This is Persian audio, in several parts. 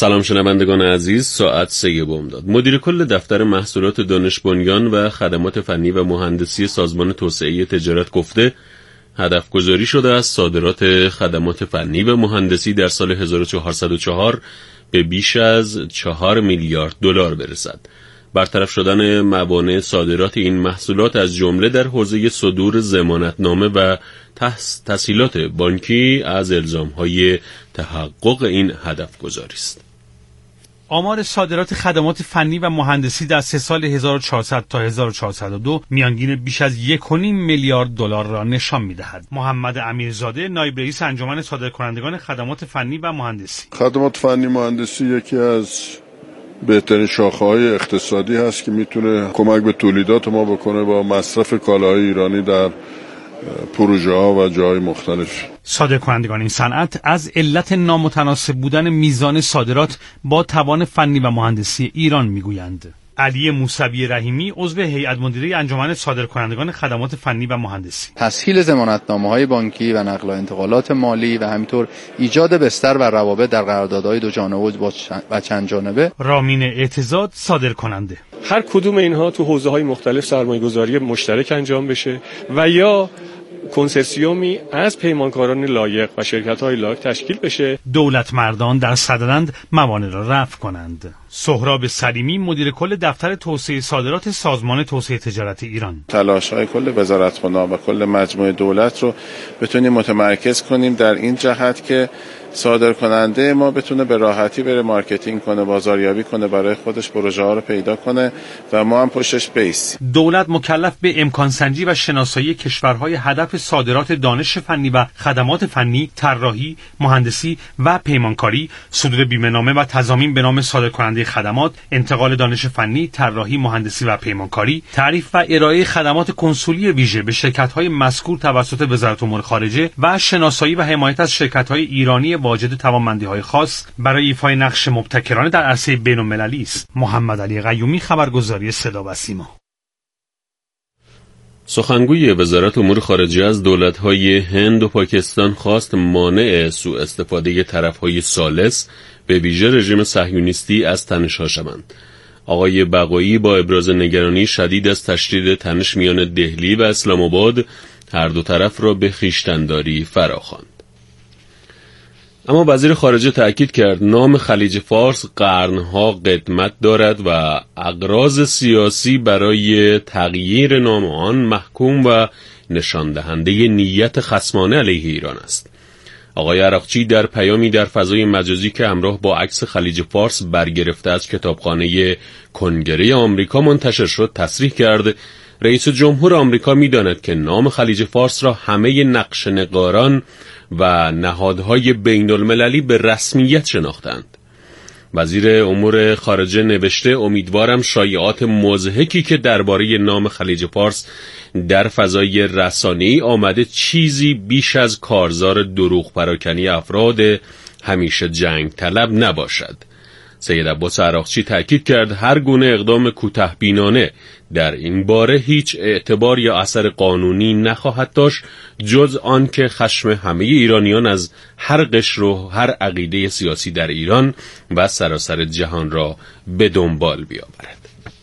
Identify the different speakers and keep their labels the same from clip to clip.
Speaker 1: سلام شنوندگان عزیز، ساعت 3 بامداد. مدیر کل دفتر محصولات دانش بنیان و خدمات فنی و مهندسی سازمان توسعه تجارت گفته هدف گذاری شده از صادرات خدمات فنی و مهندسی در سال 1404 به بیش از 4 میلیارد دلار برسد. برطرف شدن موانع صادرات این محصولات از جمله در حوزه صدور ضمانتنامه و تسهیلات بانکی از الزام‌های تحقق این هدف گذاری است.
Speaker 2: آمار صادرات خدمات فنی و مهندسی در 3 سال 1400 تا 1402 میانگین بیش از 1.5 میلیارد دلار را نشان می‌دهد. محمد امیرزاده، نایب رئیس انجمن صادرکنندگان خدمات فنی و مهندسی:
Speaker 3: خدمات فنی مهندسی یکی از بهترین شاخه‌های اقتصادی هست که میتونه کمک به تولیدات ما بکنه با مصرف کالاهای ایرانی در پروژه ها و جای مختلف.
Speaker 2: صادرکنندگان این صنعت از علت نامتناسب بودن میزان صادرات با توان فنی و مهندسی ایران میگویند. علی موسوی رحیمی، عضو هیئت مدیره انجمن صادرکنندگان خدمات فنی و مهندسی:
Speaker 4: تسهیل ضمانتنامه‌های بانکی و نقل و انتقالات مالی و همینطور ایجاد بستر و روابط در قراردادهای دو جانبه و چند جانبه.
Speaker 2: رامین اعتزاد، صادرکننده:
Speaker 5: هر کدوم اینها تو حوزه‌های مختلف سرمایه‌گذاری مشترک انجام بشه و یا کنسرسیومی از پیمانکاران لایق و شرکت‌های لایق تشکیل بشه.
Speaker 2: دولت مردان در صددند موانع را رفع کنند. سهراب سلیمی، مدیر کل دفتر توسعه صادرات سازمان توسعه تجارت ایران:
Speaker 6: تلاش‌های کل وزارتخانه‌ها و کل مجموعه دولت رو بتونیم متمرکز کنیم در این جهت که صادرکننده ما بتونه به راحتی بره مارکتینگ کنه، بازاریابی کنه، برای خودش پروژه ها رو پیدا کنه و ما هم پشتش بیستیم.
Speaker 2: دولت مکلف به امکان سنجی و شناسایی کشورهای هدف صادرات دانش فنی و خدمات فنی، طراحی، مهندسی و پیمانکاری، صدور بیمه‌نامه و تضامین به نام صادرکننده خدمات، انتقال دانش فنی، طراحی، مهندسی و پیمانکاری، تعریف و ارائه خدمات کنسولی ویژه به شرکت‌های مذکور توسط وزارت امور خارجه و شناسایی و حمایت از شرکت‌های ایرانی واجد توانمندی‌های خاص برای ایفای نقش مبتکرانه در عرصه بین‌المللی است. محمد علی قیومی، خبرگزاری صدا و سیما.
Speaker 1: سخنگوی وزارت امور خارجه از دولت‌های هند و پاکستان خواست مانع سوء استفاده طرف‌های ثالث به ویژه رژیم صهیونیستی از تنش‌ها شوند. آقای بقایی با ابراز نگرانی شدید از تشدید تنش میان دهلی و اسلام آباد هر دو طرف را به خویشتن‌داری فراخواند. اما وزیر خارجه تأکید کرد نام خلیج فارس قرنها قدمت دارد و اغراض سیاسی برای تغییر نام آن محکوم و نشان دهنده نیت خصمانه علیه ایران است. آقای عراقچی در پیامی در فضای مجازی که همراه با عکس خلیج فارس برگرفته از کتابخانه کنگره آمریکا منتشر شد تصریح کرد رئیس جمهور آمریکا می‌داند که نام خلیج فارس را همه نقشه‌نگاران و نهادهای بین المللی به رسمیت شناختند. وزیر امور خارجه نوشته امیدوارم شایعات مضحکی که درباره نام خلیج فارس در فضای رسانه‌ای آمده چیزی بیش از کارزار دروغ پراکنی افراد همیشه جنگ طلب نباشد. سید عباس عراقچی تأکید کرد هر گونه اقدام کوتاه‌بینانه در این باره هیچ اعتبار یا اثر قانونی نخواهد داشت جز آن که خشم همه ایرانیان از هر قشر و هر عقیده سیاسی در ایران و سراسر جهان را به دنبال بیاورد.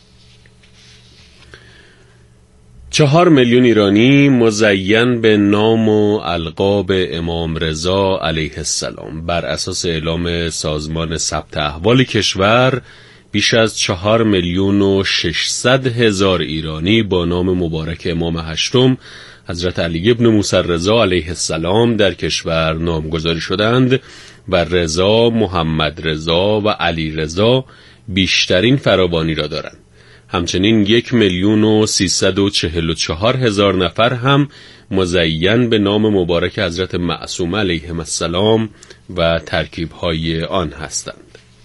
Speaker 1: 4 میلیون ایرانی مزین به نام و القاب امام رضا علیه السلام بر اساس اعلام سازمان ثبت احوال کشور بیش از 4,600,000 ایرانی با نام مبارک امام هشتم حضرت علی ابن موسی رضا علیه السلام در کشور نامگذاری شدند و رضا، محمد رضا و علی رضا بیشترین فراوانی را دارند. همچنین 1,344,000 نفر هم مزین به نام مبارک حضرت معصومه علیهم السلام و ترکیب‌های آن هستند.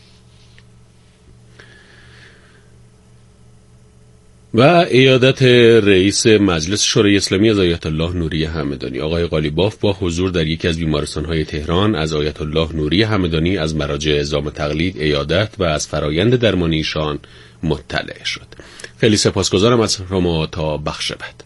Speaker 1: و ایادت رئیس مجلس شورای اسلامی از آیت الله نوری همدانی آقای قالیباف با حضور در یکی از بیمارستان‌های تهران از آیت الله نوری همدانی از مراجع اعزام تقلید ایادت و از فرایند درمانی ایشان مطلع شد. خیلی سپاسگزارم از شما. تا بخش بعد.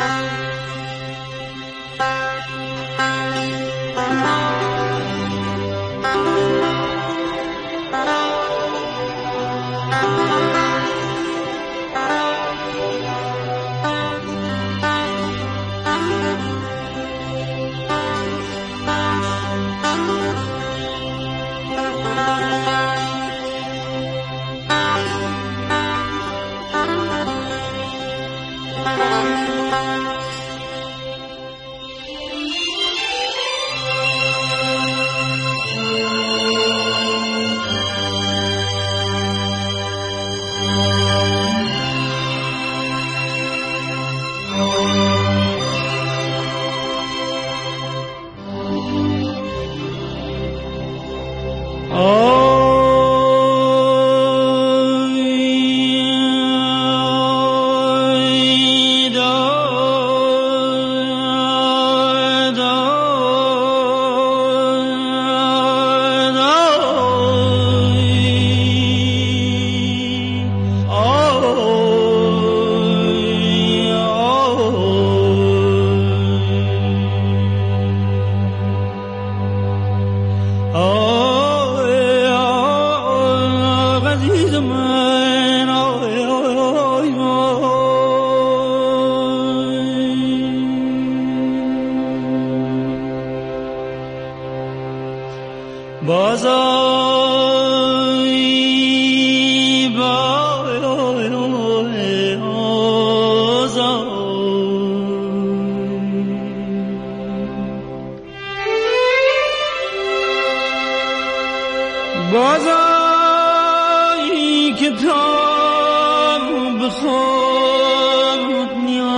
Speaker 7: بازایی که تا به خود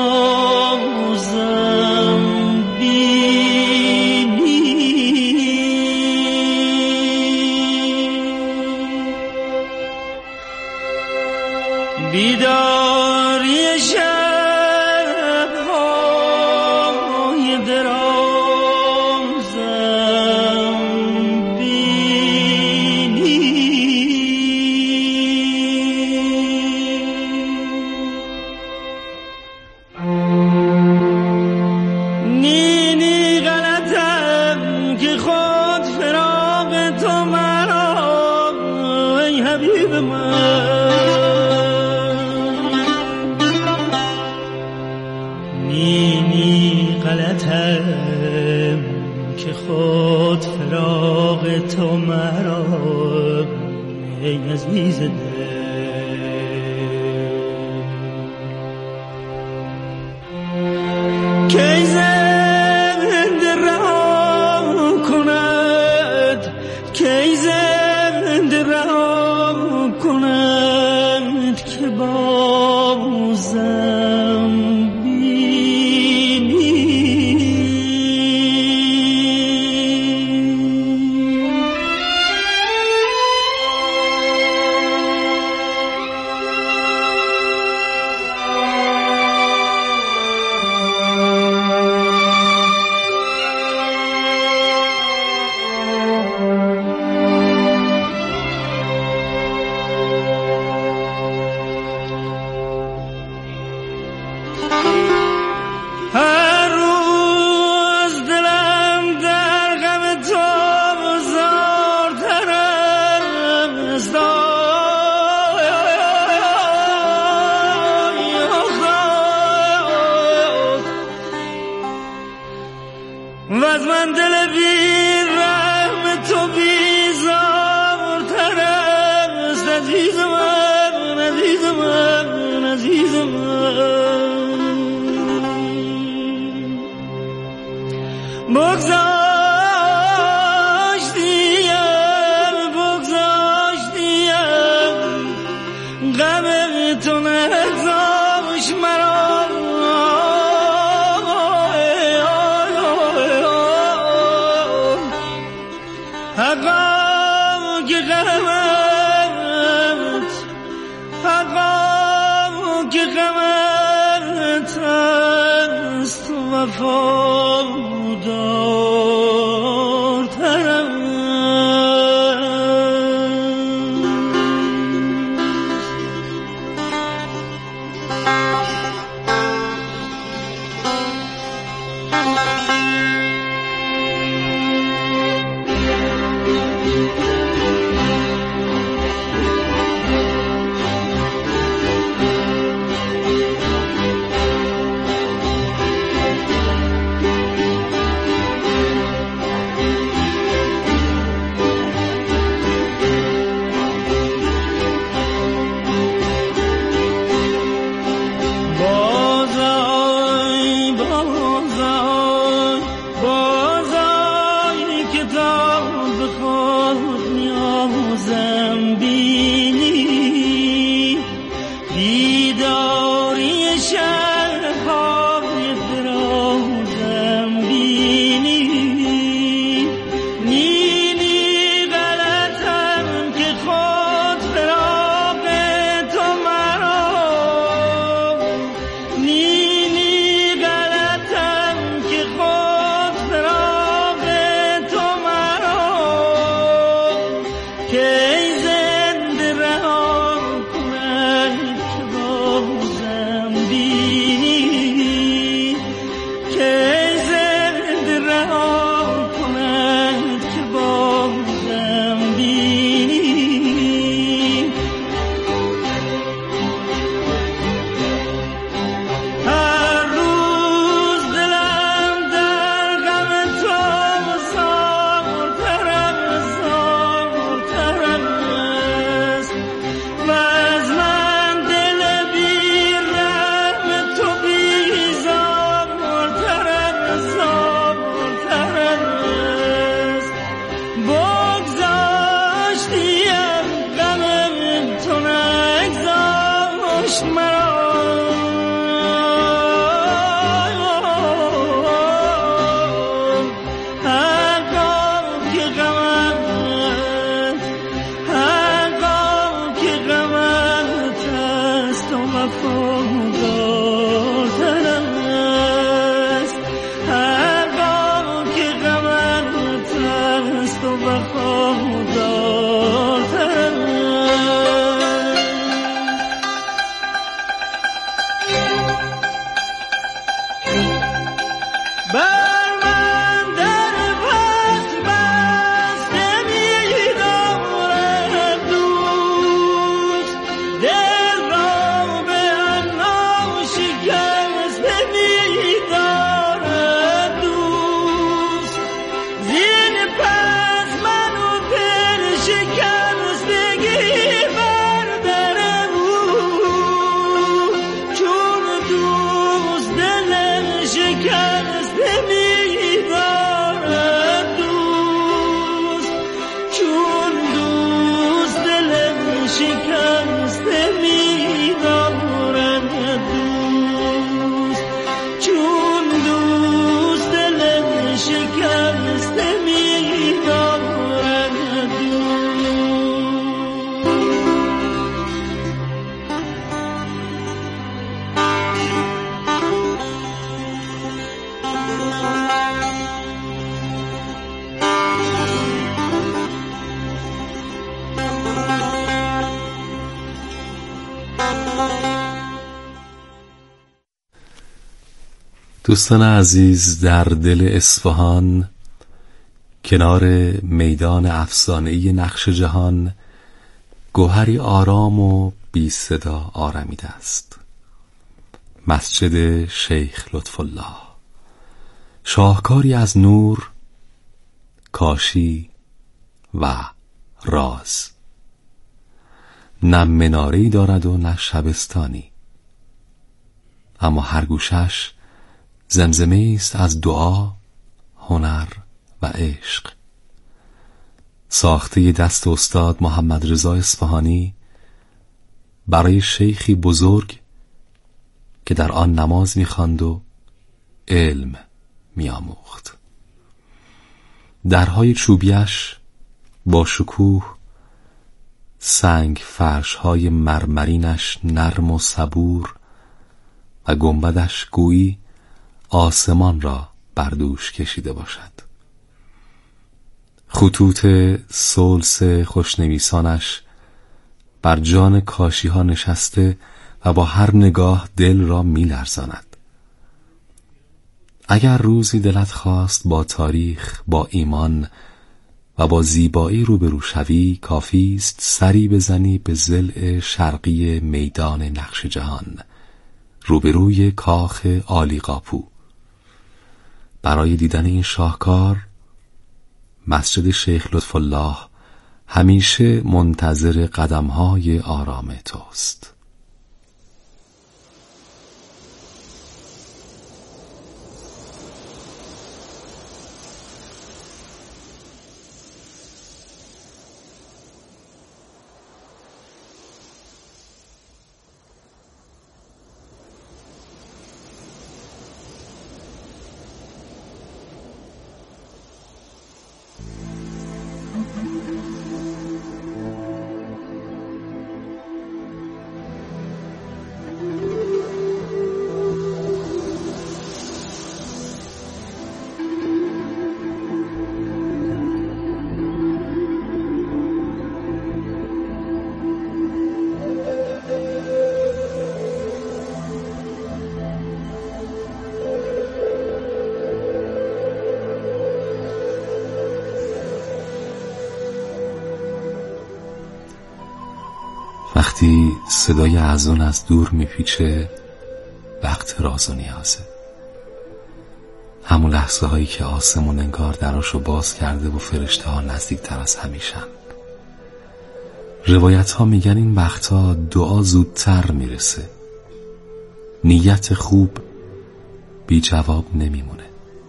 Speaker 7: نیازم بینی بیداری شب‌های درازم بینی نینی غلطم که خود فراق تو مرا ای حبیب من نینی غلطم که خود فراق تو مرا ای عزیز دل کی زنده رها کند کی زنده رها کند که بازم هر روز دلم در غم تو زارتر است و از من دل بی رحم تو بیزارتر است عزیز من عزیز من عزیز من بگذاشتیم غم تو نگذاش مرا حقا که غمت حقا که غمت است وفادارترم
Speaker 8: دوستان عزیز، در دل اصفهان کنار میدان افسانه‌ای نقش جهان گوهری آرام و بی صدا آرمیده است. مسجد شیخ لطف الله، شاهکاری از نور، کاشی و راز. نه مناره‌ای دارد و نه شبستانی، اما هر گوشش زمزمه است از دعا، هنر و عشق. ساخته دست استاد محمد رضا اصفهانی برای شیخی بزرگ که در آن نماز می‌خواند و علم می‌آموخت. درهای چوبیش با شکوه، سنگ فرش‌های مرمرینش نرم و صبور و گنبدش گویی آسمان را بر دوش کشیده باشد. خطوط سلس خوشنویسانش بر جان کاشی ها نشسته و با هر نگاه دل را می لرزاند. اگر روزی دلت خواست با تاریخ، با ایمان و با زیبایی روبرو شوی، کافی است سری بزنی به ضلع شرقی میدان نقش جهان، روبروی کاخ عالیقاپو. برای دیدن این شاهکار مسجد شیخ لطف الله همیشه منتظر قدم‌های آرام توست. وقتی صدای اذان از دور میپیچه، وقت راز و نیازه. همون لحظه هایی که آسمون انگار دراشو باز کرده و فرشته ها نزدیک تر از همیشن. روایت ها میگن این وقتا دعا زودتر میرسه، نیت خوب بی جواب نمیمونه.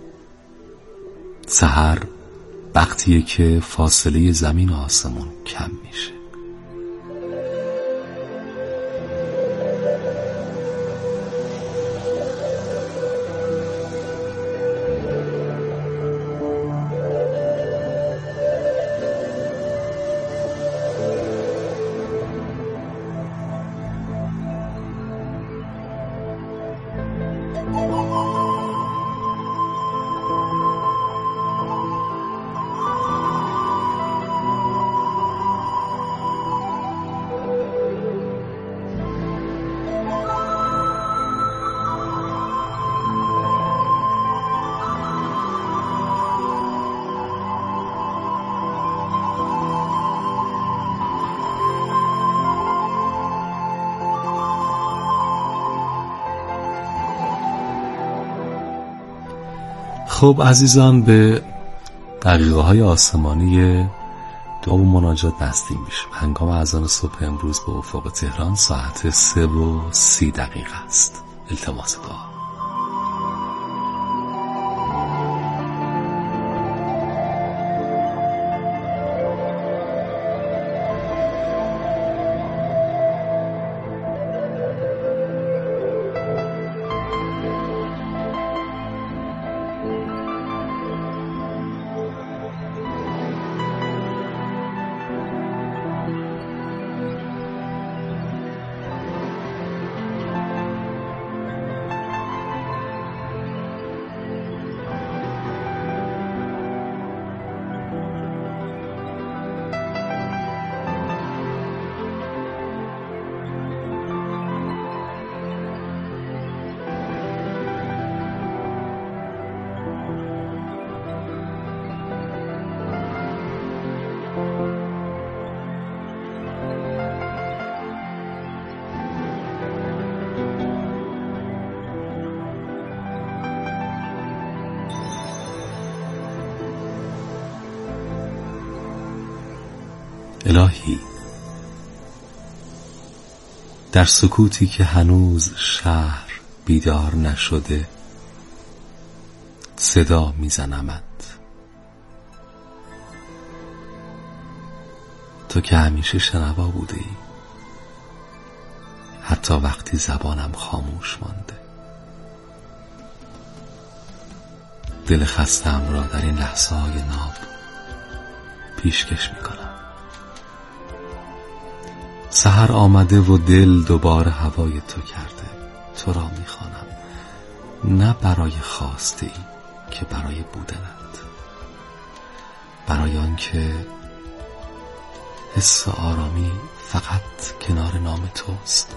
Speaker 8: سحر وقتیه که فاصله زمین و آسمون کم میشه. خب عزیزان، به دقیقه های آسمانی دعا و مناجات نزدیک میشیم. هنگام اذان صبح امروز به افق تهران ساعت 3:30 است. التماس دعا. الهی، در سکوتی که هنوز شهر بیدار نشده صدا میزنمت، تو که همیشه شنوا بوده ای، حتی وقتی زبانم خاموش مانده. دل خستم را در این لحظه های ناب پیشکش میکنم. سحر آمده و دل دوباره هوای تو کرده. تو را میخوانم، نه برای خواسته ای که برای بودنت، برای آنکه حس آرامی فقط کنار نام توست،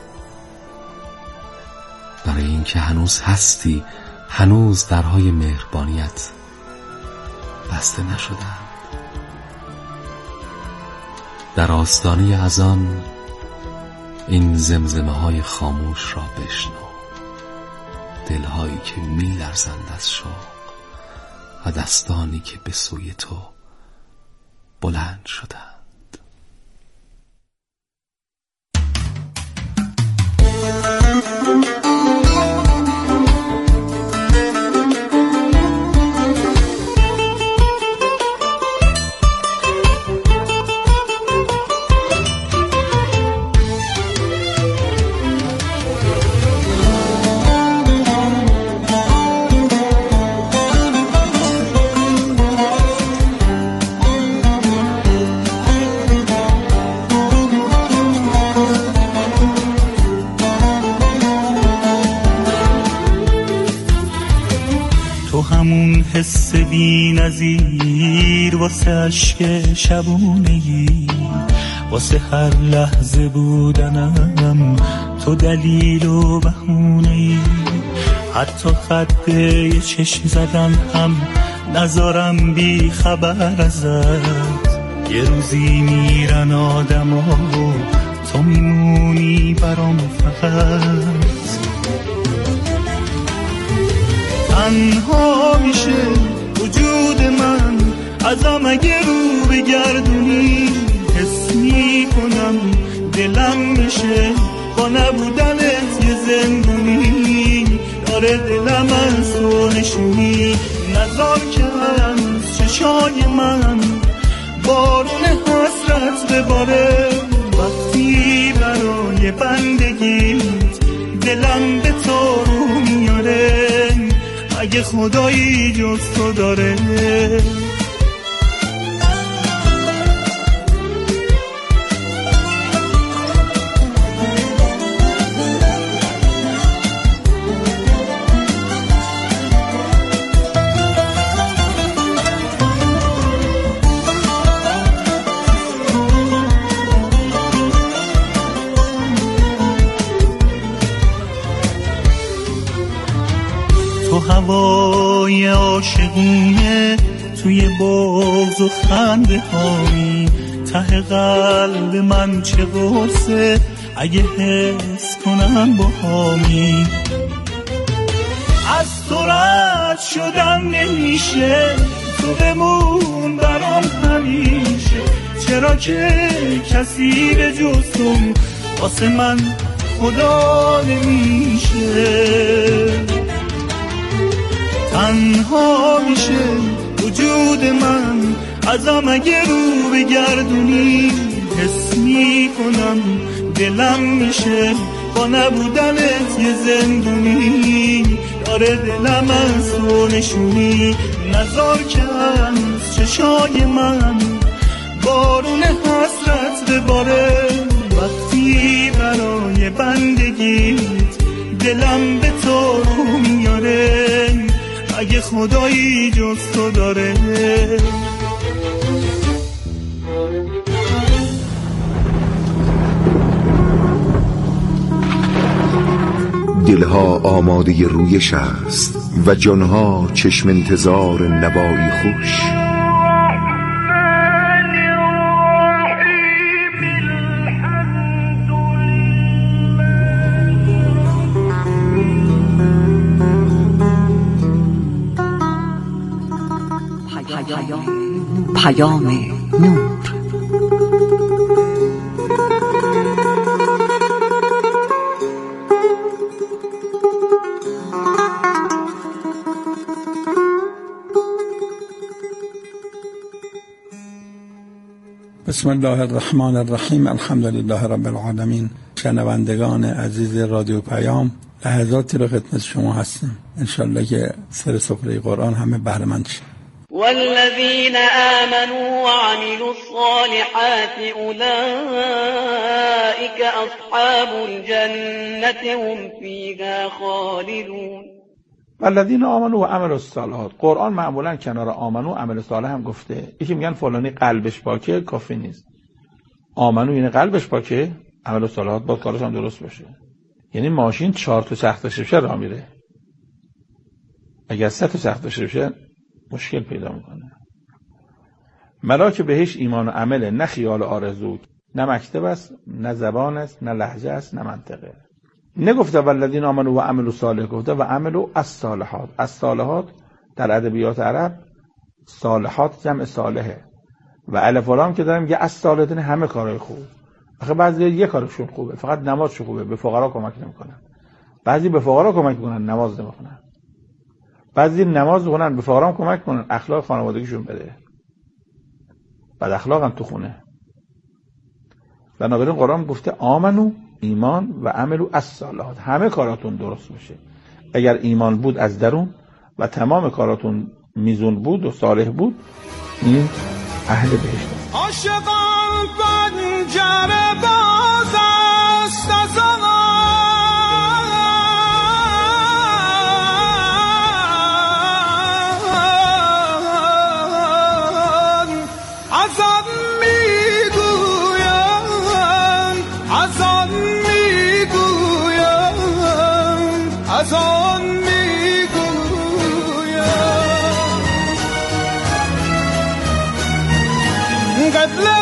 Speaker 8: برای اینکه هنوز هستی، هنوز درهای مهربانیت بسته نشدند. در آستانه اذان این زمزمه های خاموش را بشنو، دلهایی که می لرزند از شوق و دستانی که به سوی تو بلند شدند.
Speaker 7: همون حس بی نظیر واسه عشق شبونگی، واسه هر لحظه بودنم تو دلیل و بهونه‌ای، حتی خط یه چشم زدن هم نذارم بی خبر ازت. یه روزی میرن آدم ها تو میمونی برام فقط. تنها میشه وجود من ازم اگه رو بگردونی، حس میکنم دلم میشه با نبودنت یه زندونی. داره دلم از تو نشونی، نذار که از چشای من بارون حسرت بباره. وقتی برای بندگیت دلم به تو رو میاره، اگه خدایی جز تو داره. تو هوای عاشقونه توی بغض و خنده هایی، ته قلب من چه قرصه اگه حس کنم با هامی. از تو رد شدن نمیشه، تو بمون برام همیشه. چرا که کسی به جز تو واسه من خدا نمیشه. تنها میشه وجود من ازم اگه رو بگردونی، حس میکنم دلم میشه با نبودنت یه زندونی. داره دلم از تو نشونی، نذار که از چشای من بارون حسرت بباره. وقتی برای بندگیت دلم به تو رو میاره، اگه خدایی جز تو داره.
Speaker 9: دلها آماده رویش است و جانها چشم انتظار نوایی خوش.
Speaker 10: پیام نور. بسم الله الرحمن الرحیم. الحمدلله رب العالمین. شنوندگان عزیز رادیو پیام، لحظاتی رو خدمت شما هستیم. انشالله که سر سفره قرآن همه بهره مند شیم.
Speaker 11: والذین آمنوا وعملوا الصالحات اولئک اصحاب الجنة هم فیها خالدون.
Speaker 12: والذین آمنوا و عملوا الصالحات. قرآن معمولا کنار آمنو عمل صالح هم گفته. یکی میگن فلانی قلبش پاکه، کافی نیست. آمنو یعنی قلبش پاکه، عمل صالحات با کارش هم درست باشه. یعنی ماشین 4 تا چرخ داشته باشه راه میره. اگر 3 تا چرخ داشته باشه مشکل پیدا میکنه. ملاک بهش ایمان و عمله، نه خیال آرزو، نه مکتب است، نه زبان است، نه لهجه است، نه منطقه. نگفته والذین آمنوا و عملوا الصالح، گفته و عملوا الصالحات. الصالحات در ادبیات عرب صالحات جمع صالحه و الف و لام که داریم میگه الصالحین، همه کارهای خوب. آخه بعضی یه کارشون خوبه، فقط نمازشون خوبه، به فقرا کمک نمیکنن. بعضی به فقرا کمک میکنن، نماز نمیخونن. بعضی نماز میخونن، به فقرا کمک میکنن، اخلاق خانوادگیشون بده. بعد اخلاقم تو خونه. بنابراین قرآن گفته آمنو، ایمان، و عملو الصالحات، همه کاراتون درست میشه. اگر ایمان بود از درون و تمام کاراتون میزون بود و صالح بود، این اهل بهشت.
Speaker 7: عاشقان پنجره باز است از آن میگویم، از آن میگویم، از آن میگویم. قبل